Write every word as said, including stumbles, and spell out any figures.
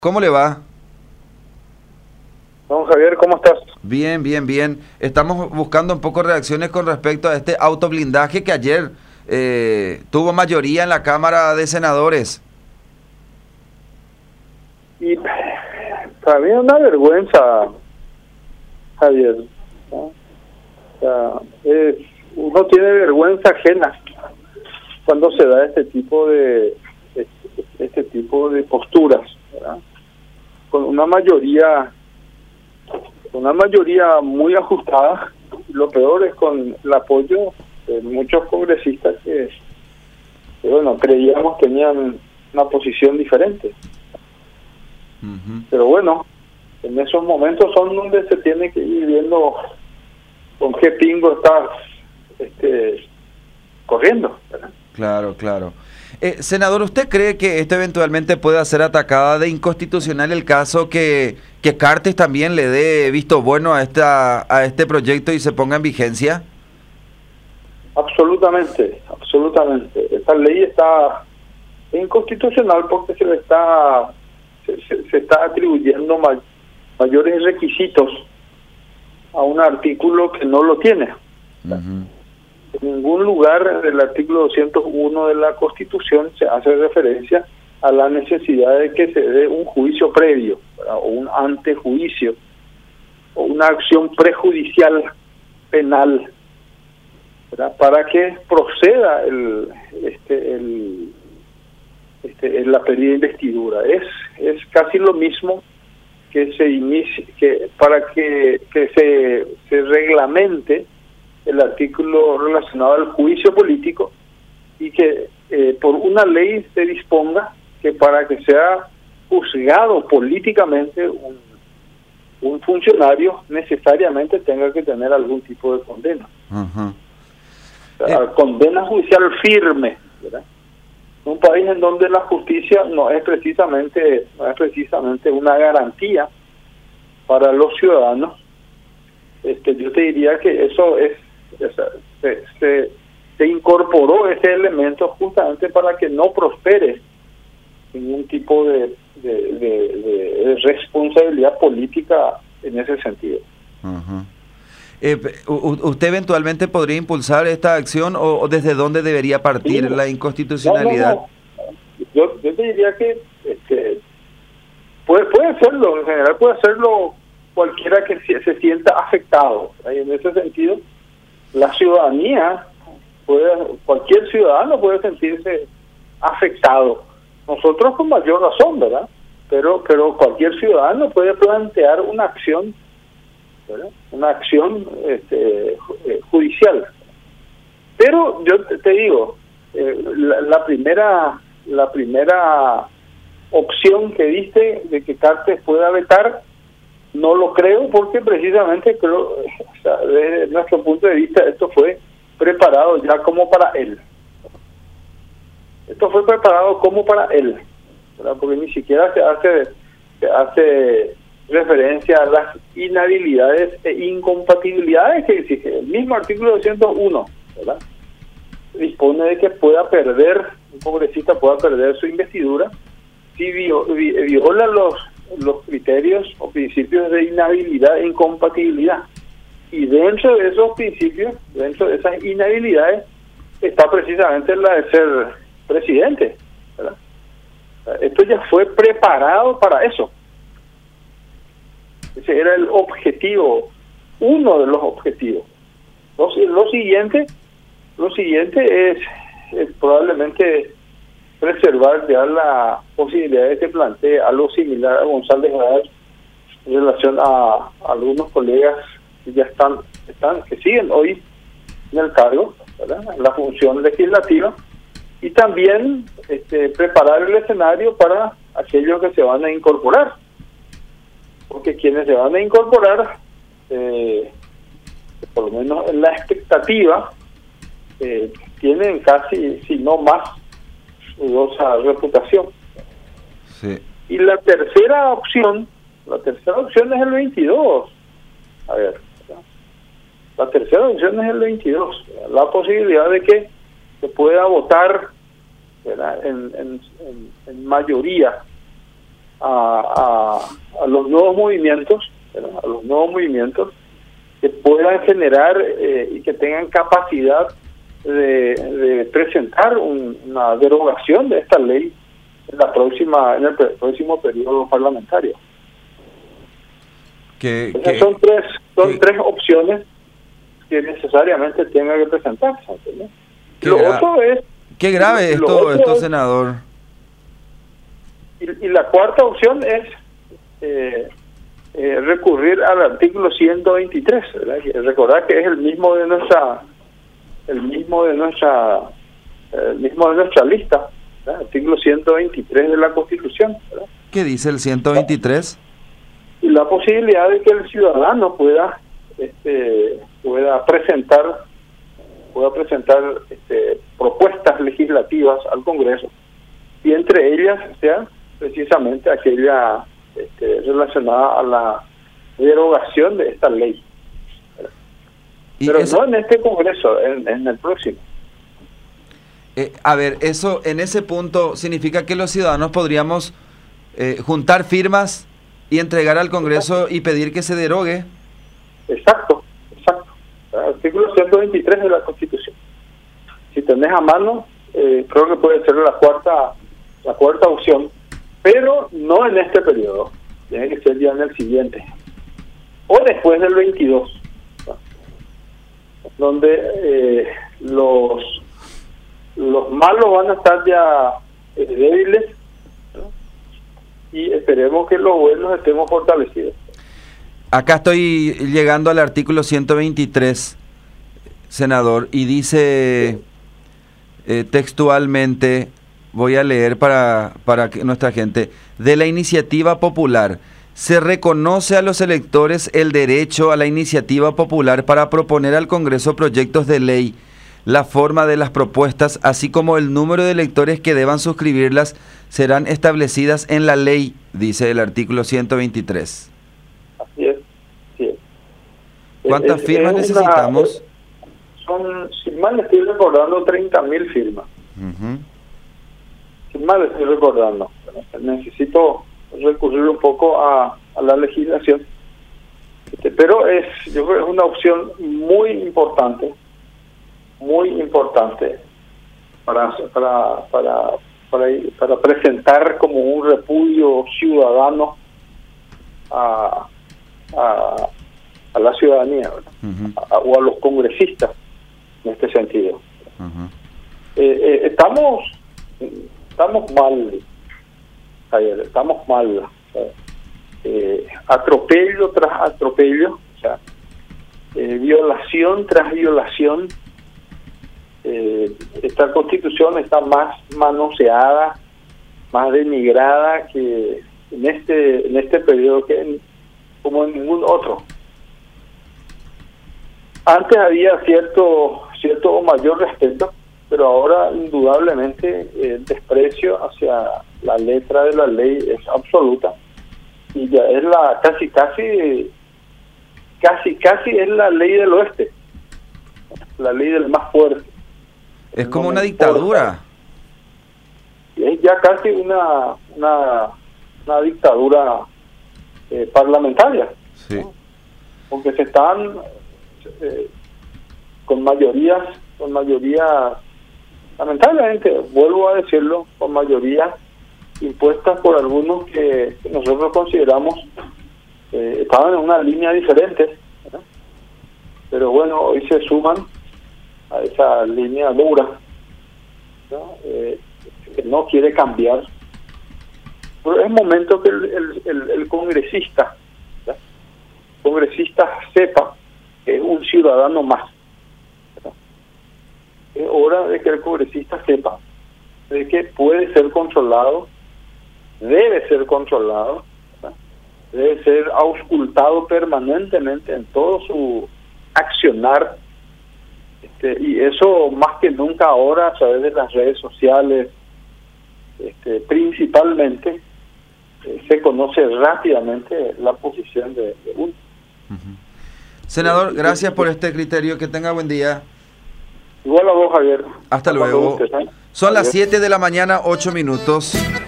¿Cómo le va? Don Javier, ¿cómo estás? Bien, bien, bien. Estamos buscando un poco reacciones con respecto a este autoblindaje que ayer eh, tuvo mayoría en la Cámara de Senadores. Y para mí es una vergüenza, Javier, ¿no? O sea, es, uno tiene vergüenza ajena cuando se da este tipo de este, este tipo de posturas, ¿verdad? Con una mayoría una mayoría muy ajustada. Lo peor es con el apoyo de muchos congresistas que, que bueno, creíamos tenían una posición diferente. Uh-huh. Pero bueno, en esos momentos son donde se tiene que ir viendo con qué pingo estás este, corriendo, ¿verdad? Claro, claro. Eh, senador, ¿usted cree que esto eventualmente pueda ser atacada de inconstitucional el caso que, que Cartes también le dé visto bueno a esta a este proyecto y se ponga en vigencia? Absolutamente, absolutamente. Esta ley está inconstitucional porque se le está se, se, se está atribuyendo may, mayores requisitos a un artículo que no lo tiene. Uh-huh. En ningún lugar del artículo doscientos uno de la Constitución se hace referencia a la necesidad de que se dé un juicio previo, ¿verdad? O un antejuicio, o una acción prejudicial penal, ¿verdad? Para que proceda el, este, el, este, la pedida de investidura. Es, es casi lo mismo que se inicie, que para que, que se, se reglamente el artículo relacionado al juicio político y que eh, por una ley se disponga que para que sea juzgado políticamente un, un funcionario necesariamente tenga que tener algún tipo de condena. Uh-huh. O sea, eh. condena judicial firme, ¿verdad? Un país en donde la justicia no es precisamente no es precisamente una garantía para los ciudadanos. Este, yo te diría que eso es Se, se, se incorporó ese elemento justamente para que no prospere ningún tipo de, de, de, de responsabilidad política en ese sentido. Uh-huh. eh, ¿Usted eventualmente podría impulsar esta acción o, o desde dónde debería partir sí, la inconstitucionalidad? No, no, no. Yo, yo te diría que este, puede, puede hacerlo, en general puede hacerlo cualquiera que se, se sienta afectado. ¿Right? En ese sentido, la ciudadanía, puede, cualquier ciudadano puede sentirse afectado. Nosotros con mayor razón, ¿verdad? Pero pero cualquier ciudadano puede plantear una acción, ¿verdad? Una acción este, judicial. Pero yo te, te digo, eh, la, la primera la primera opción que diste de que Cartes pueda vetar, no lo creo porque precisamente creo, o sea, desde nuestro punto de vista esto fue preparado ya como para él. Esto fue preparado como para él, ¿verdad? Porque ni siquiera se hace se hace referencia a las inhabilidades e incompatibilidades que exige el mismo artículo doscientos uno, ¿verdad? Dispone de que pueda perder, un congresista pueda perder su investidura si viola los los criterios o principios de inhabilidad e incompatibilidad. Y dentro de esos principios, dentro de esas inhabilidades, está precisamente la de ser presidente, ¿verdad? Esto ya fue preparado para eso. Ese era el objetivo, uno de los objetivos. Lo, lo siguiente, lo siguiente es, es probablemente preservar ya la posibilidad de que plantee algo similar a González Haddad en relación a, a algunos colegas que ya están, están que siguen hoy en el cargo, ¿verdad? En la función legislativa, y también este, preparar el escenario para aquellos que se van a incorporar, porque quienes se van a incorporar, eh, por lo menos en la expectativa, eh, tienen casi, si no más, dudosa reputación. Sí. Y la tercera opción, la tercera opción es el veintidós. A ver, ¿verdad? La tercera opción es el veintidós. La posibilidad de que se pueda votar, ¿verdad? En, en, en, en mayoría a, a, a los nuevos movimientos, ¿verdad? A los nuevos movimientos que puedan generar eh, y que tengan capacidad de, de presentar un, una derogación de esta ley en la próxima en el próximo periodo parlamentario. Que, Esas que, son tres son que, tres opciones que necesariamente tengan que presentarse, ¿no? Lo gra- otro es qué grave lo esto, otro esto es- senador. y, y la cuarta opción es eh, eh, recurrir al artículo ciento veintitrés, ¿verdad? Que recordar que es el mismo de nuestra el mismo de nuestra el mismo de nuestra lista, ¿verdad? Artículo ciento veintitrés de la Constitución, ¿verdad? ¿Qué dice el ciento veintitrés? Y la posibilidad de que el ciudadano pueda este, pueda presentar pueda presentar este, propuestas legislativas al Congreso, y entre ellas sea precisamente aquella este, relacionada a la derogación de esta ley. Y Pero eso- no en este Congreso, en, en el próximo. Eh, a ver, eso en ese punto significa que los ciudadanos podríamos eh, juntar firmas y entregar al Congreso y pedir que se derogue. Exacto, exacto. Artículo ciento veintitrés de la Constitución. Si tenés a mano, eh, creo que puede ser la cuarta la cuarta opción, pero no en este periodo. Tiene que ser ya en el siguiente. O después del veintidós, ¿no? Donde eh, los los malos van a estar ya eh, débiles, ¿no? Y esperemos que los buenos estemos fortalecidos. Acá estoy llegando al artículo ciento veintitrés, senador, y dice eh, textualmente, voy a leer para, para que nuestra gente, de la iniciativa popular. Se reconoce a los electores el derecho a la iniciativa popular para proponer al Congreso proyectos de ley, la forma de las propuestas, así como el número de electores que deban suscribirlas, serán establecidas en la ley, dice el artículo ciento veintitrés. Así es, así es. ¿Cuántas Es- firmas es una- necesitamos? Son, si mal estoy recordando, treinta mil firmas. Ujú. Si mal estoy recordando. Necesito recurrir un poco a, a la legislación. Este, pero es, yo creo que es una opción muy importante, muy importante para para para para, para presentar como un repudio ciudadano a, a, a la ciudadanía, ¿verdad? Ujú, A- o a los congresistas en este sentido. ujú. Eh, eh, estamos estamos mal, Javier, estamos mal. O sea, eh, atropello tras atropello, o sea, eh, violación tras violación. Eh, esta Constitución está más manoseada, más denigrada que en este en este periodo que en, como en ningún otro. Antes había cierto cierto o mayor respeto, pero ahora indudablemente el desprecio hacia la letra de la ley es absoluta, y ya es la casi casi casi casi es la ley del oeste, la ley del más fuerte. Es como No una me dictadura. importa. Es ya casi una una, una dictadura eh, parlamentaria, Sí. ¿no? Porque se están eh, con mayorías, con mayorías, lamentablemente, vuelvo a decirlo, con mayorías impuestas por algunos que, que nosotros consideramos eh, estaban en una línea diferente, ¿verdad? Pero bueno, hoy se suman a esa línea dura, ¿no? Eh, que no quiere cambiar. Pero es momento que el, el, el, el congresista, ¿verdad? El congresista sepa que es un ciudadano más, ¿verdad? Es hora de que el congresista sepa de que puede ser controlado, debe ser controlado, ¿verdad? Debe ser auscultado permanentemente en todo su accionar, este, y eso más que nunca ahora a través de las redes sociales, este, principalmente eh, se conoce rápidamente la posición de, de uno. Ujú. Senador, gracias por este criterio. Que tenga buen día. Igual a vos, Javier. Hasta luego. Son las siete de la mañana, ocho minutos.